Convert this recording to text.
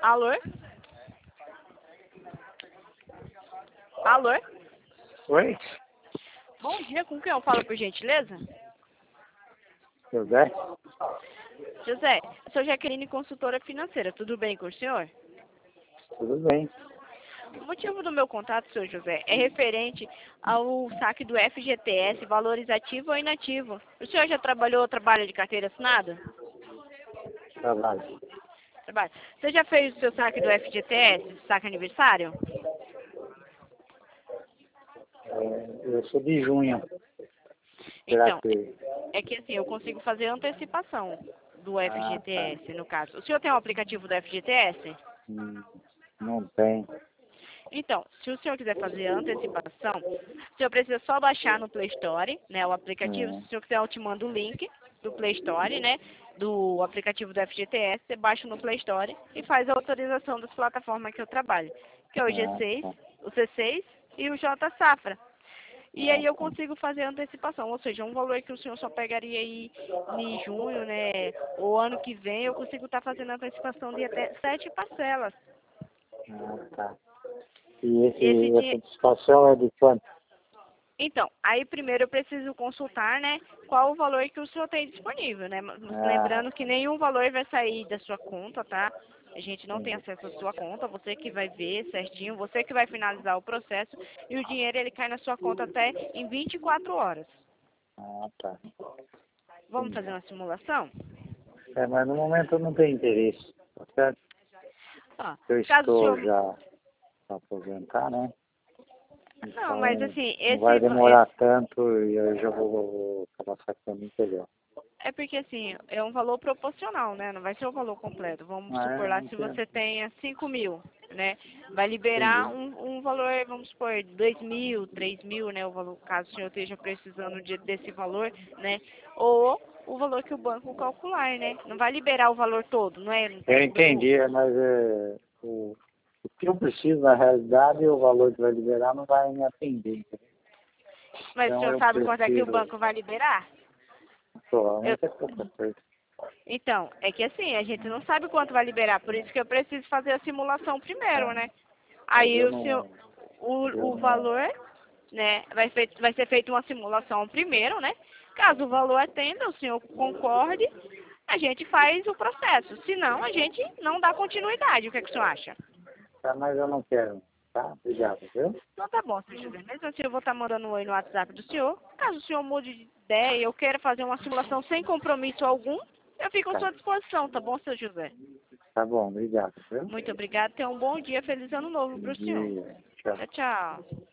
Alô? Alô? Oi, Bom dia, com quem eu falo, por gentileza? José? José, eu sou Jaqueline, consultora financeira. Tudo bem com o senhor? Tudo bem. O motivo do meu contato, senhor José, é referente ao saque do FGTS, valores ativo ou inativo. O senhor já trabalhou ou trabalha de carteira assinada? Trabalho. Trabalha. Você já fez o seu saque do FGTS, saque aniversário? Eu sou de junho. Será Então, que... é que assim, eu consigo fazer antecipação do Ah, tá. FGTS, no caso. O senhor tem um aplicativo do FGTS? Não tem. Então, se o senhor quiser fazer a antecipação, o senhor precisa só baixar no Play Store, né, o aplicativo. Se o senhor quiser, eu te mando o link do Play Store, né, do aplicativo do FGTS. Você baixa no Play Store e faz a autorização das plataformas que eu trabalho, que é o Ah, G6, tá. o C6 e o J Safra. E Ah, aí eu tá. consigo fazer a antecipação, ou seja, um valor que o senhor só pegaria aí em junho, né, ou ano que vem, eu consigo estar fazendo a antecipação de até 7 parcelas. Ah, tá. E E esse essa dinheiro... discussão é de quanto? Então, aí primeiro eu preciso consultar, né, qual o valor que o senhor tem disponível, né? Ah, Lembrando que nenhum valor vai sair da sua conta, tá? A gente não tem sim. acesso à sua conta, você que vai ver certinho, você que vai finalizar o processo e o dinheiro ele cai na sua conta até em 24 horas. Ah, tá. Vamos Sim. fazer uma simulação? Mas no momento eu não tenho interesse. Tá certo? Ó, Eu caso o estou senhor... já para aposentar, né? Não, mas Então assim, não esse... vai demorar tanto e eu já vou acabar sacando melhor. É porque assim, é um valor proporcional, né? Não vai ser o valor completo. Vamos supor lá, Não se tem. você tenha 5.000, né? Vai liberar Entendi. um valor, vamos supor, 2.000, 3.000, né? O valor, caso o senhor esteja precisando desse valor, né? Ou o valor que o banco calcular, né? Não vai liberar o valor todo, não é? Eu entendi, mas o que eu preciso na realidade, o valor que vai liberar não vai me atender. Entendeu? Mas o Então senhor eu sabe quanto é que o prefiro, banco vai liberar? Eu- provavelmente é pouca coisa. Então, é que assim, a gente não sabe quanto vai liberar, por isso que eu preciso fazer a simulação primeiro, Tá? né? Mas Aí o senhor, o valor, né, vai ser feita uma simulação primeiro, né? Caso o valor atenda, o senhor concorde, a gente faz o processo. Se não, a gente não dá continuidade. O que é que o senhor acha? Tá, mas eu não quero. Tá? Obrigado, viu? Então tá bom, senhor José. Mesmo assim, eu vou estar mandando um oi no WhatsApp do senhor. Caso o senhor mude de ideia e eu queira fazer uma simulação sem compromisso algum, eu fico à Tá. sua disposição, tá bom, senhor José? Tá bom, obrigado, viu? Muito obrigada. Tenha um bom dia. Feliz ano novo Bom para o senhor. dia. Tchau. Tchau, tchau.